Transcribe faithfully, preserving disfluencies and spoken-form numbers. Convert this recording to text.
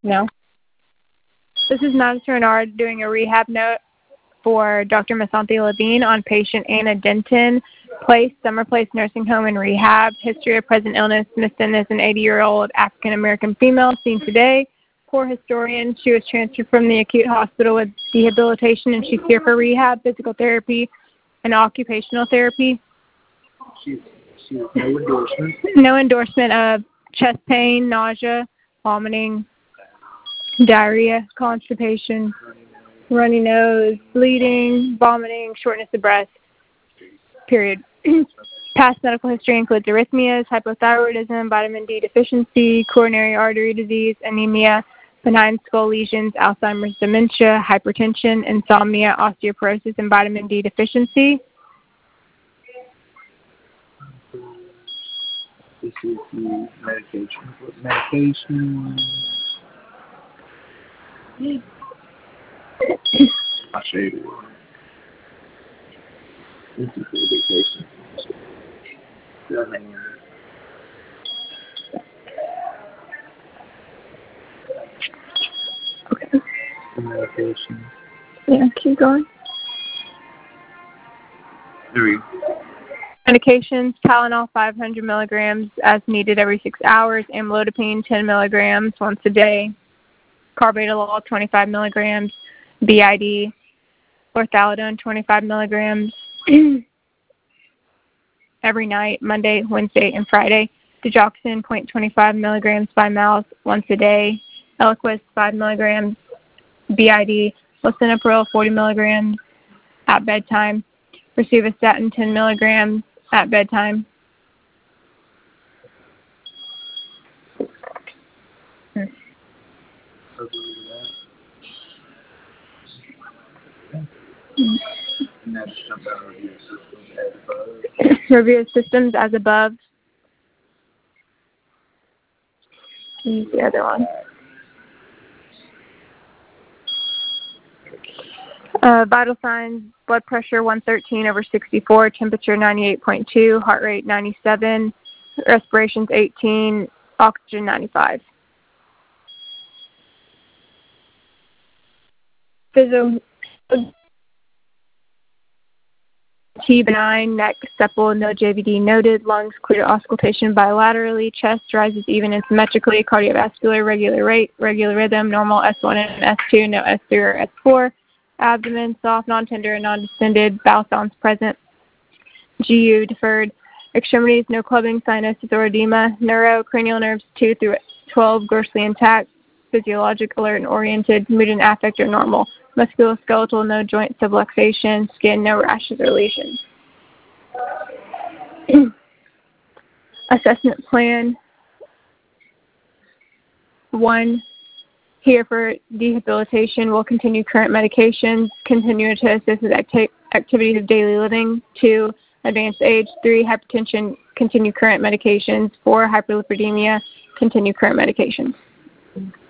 No. This is Madison Renard doing a rehab note for Doctor Masanthi Levine on patient Anna Denton, Place, Summer Place Nursing Home and Rehab. History of present illness. Miss Denton is an eighty-year-old African-American female seen today. Poor historian. She was transferred from the acute hospital with rehabilitation, and she's here for rehab, physical therapy, and occupational therapy. She, she has no endorsement? No endorsement of chest pain, nausea, vomiting, diarrhea, constipation, runny nose, bleeding, vomiting, shortness of breath, period. Past medical history includes arrhythmias, hypothyroidism, vitamin D deficiency, coronary artery disease, anemia, benign skull lesions, Alzheimer's, dementia, hypertension, insomnia, osteoporosis, and vitamin D deficiency. This is the medication. What medication? I'll show you. This is the medication. Okay. The medication. Yeah, keep going. Three. Medications, Tylenol five hundred milligrams as needed every six hours, amlodipine ten milligrams once a day, carvedilol twenty-five milligrams, B I D, orthalidone twenty-five milligrams every night, Monday, Wednesday, and Friday, digoxin zero point two five milligrams by mouth once a day, Eliquis five milligrams, B I D, lisinopril forty milligrams at bedtime, rosuvastatin ten milligrams at bedtime. Hmm. And that's jump out of your system as above. Review systems as above. Use the other one. Uh, vital signs, blood pressure one thirteen over sixty-four, temperature ninety-eight point two, heart rate ninety-seven, respirations eighteen, oxygen ninety-five. Physio T benign, neck supple, no J V D noted, lungs clear auscultation bilaterally, chest rises even and symmetrically, cardiovascular, regular rate, regular rhythm, normal S one and S two, no S three or S four, abdomen soft, non-tender, and non-distended, bowel sounds present, G U deferred, extremities, no clubbing, cyanosis or edema, neuro, cranial nerves two through twelve, grossly intact, physiologic, alert, and oriented, mood and affect are normal. Musculoskeletal, no joint subluxation, skin, no rashes or lesions. Assessment plan. One, here for rehabilitation, will continue current medications, continue to assist with acti- activities of daily living. Two, advanced age. Three, hypertension, continue current medications. Four, hyperlipidemia, continue current medications.